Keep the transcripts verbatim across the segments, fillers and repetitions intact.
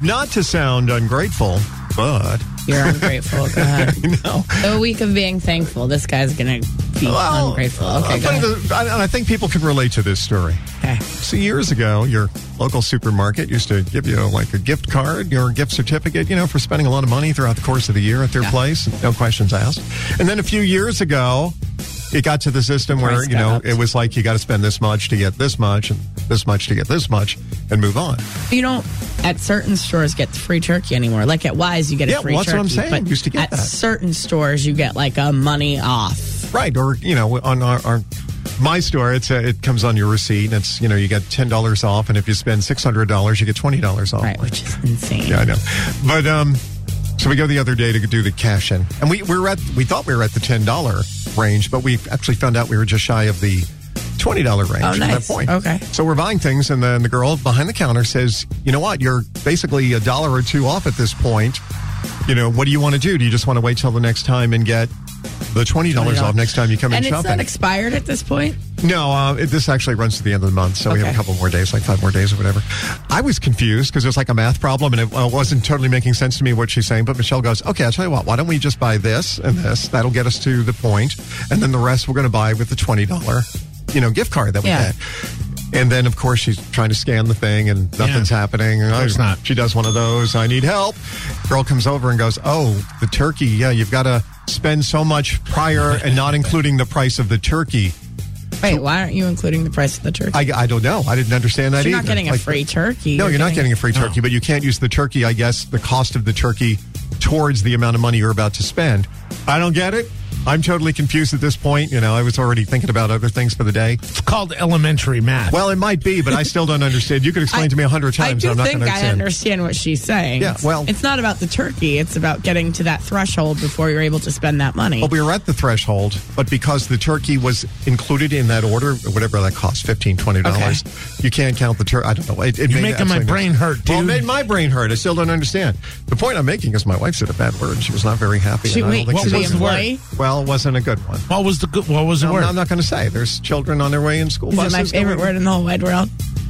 not to sound ungrateful, but You're ungrateful. Go ahead. no. A week of being thankful. This guy's going to be Well, ungrateful. Okay, uh, go ahead. but, uh, I, I think people can relate to this story. Okay. So years ago, your local supermarket used to give you like a gift card or a gift certificate, you know, for spending a lot of money throughout the course of the year at their Yeah. place. No questions asked. And then a few years ago, it got to the system where, Price you know, got up. it was like you got to spend this much to get this much and this much to get this much and move on. You don't, at certain stores, get free turkey anymore. Like at Wise, you get Yeah, a free well, that's turkey. what I'm saying. But Used to get at that. certain stores, you get like a money off. Right. Or, you know, on our, our my store, it's a, it comes on your receipt. And it's, you know, you get ten dollars off. And if you spend six hundred dollars, you get twenty dollars off. Right, which is insane. Yeah, I know. But, um, so we go the other day to do the cash in. And we, we were at, we thought we were at the ten dollars range, but we actually found out we were just shy of the twenty dollars range Oh, at nice. that point. Okay. So we're buying things, and then the girl behind the counter says, you know what, you're basically a dollar or two off at this point. You know, what do you want to do? Do you just want to wait till the next time and get the twenty dollars off next time you come in And it's shopping? not expired at this point? No, uh, it, this actually runs to the end of the month, so we have a Okay. couple more days, like five more days or whatever. I was confused because it was like a math problem, and it uh, wasn't totally making sense to me what she's saying. But Michelle goes, okay, I'll tell you what, why don't we just buy this and this? That'll get us to the point, and then the rest we're going to buy with the twenty dollars, you know, gift card that we Yeah. had. And then, of course, she's trying to scan the thing, and nothing's Yeah. happening. Of course not. She does one of those. I need help. Girl comes over and goes, oh, the turkey. Yeah, you've got to spend so much prior and not including the price of the turkey. Wait, why aren't you including the price of the turkey? I, I don't know. I didn't understand that You're either. not getting a Like, free turkey. No, you're not getting a free turkey, No. but you can't use the turkey, I guess, the cost of the turkey towards the amount of money you're about to spend. I don't get it. I'm totally confused at this point. You know, I was already thinking about other things for the day. It's called elementary math. Well, it might be, but I still don't understand. You could explain I- to me a hundred times. I do I'm not think going to I understand. understand what she's saying. Yeah, well- it's not about the turkey. It's about getting to that threshold before you're able to spend that money. Well, we were at the threshold, but because the turkey was included in that order, whatever that cost, fifteen dollars, twenty dollars, you can't count the turkey. I don't know. It, it You're made making my absolutely no brain sense. hurt, Well, it dude. made my brain hurt. I still don't understand. The point I'm making is my wife said a bad word. She was not very happy. She, and I wait, don't think to she's the was the word? employee? Well, it wasn't a good one. What was the good? What was the No, word? I'm not going to say. There's children on their way in school Is it buses. my favorite going- word in the whole wide world?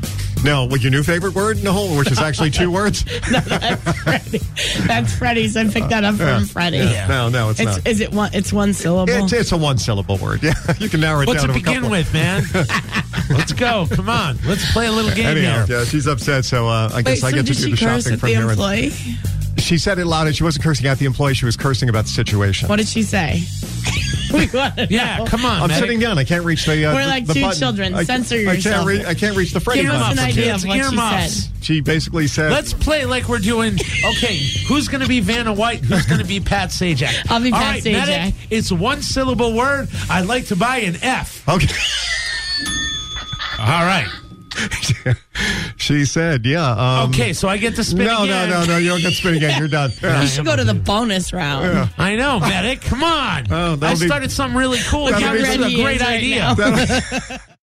No, what, your new favorite word in the whole, which is actually two words? No, that's Freddie. That's Freddie's. I picked that up Yeah. from Freddie. Yeah. No, no, it's, It's, not. is it one? It's one syllable. It's, it's a one-syllable word. Yeah, you can narrow it What's down it to a begin couple. with, man? Let's go. Come on. Let's play a little game Anyhow, here. yeah, she's upset, so uh, I guess Wait, I so get to did do she the curse shopping at from the here. And employee? she said it loud, and she wasn't cursing at the employee. She was cursing about the situation. What did she say? We want to Yeah, know. come on, I'm man. sitting down. I can't reach the. Uh, We're the- like the two button. children. I, Censor I can't, yourself. re- I can't reach the Freddy Give us button. an idea Kids, of what she earmuffs. said. She basically said, Let's play like we're doing. Okay, who's going to be Vanna White? Who's going to be Pat Sajak? I'll be All Pat right, Sajak. Medic, it's one syllable word. I'd like to buy an F. okay. All right. She said, yeah. Um, Okay, so I get to spin No, again. no, no, no. You don't get to spin again. You're done. Yeah. You should go to the bonus round. I know, Medic. Come on. Oh, that'll I be- started something really cool. Look here. how This is ready a he great is right idea. now.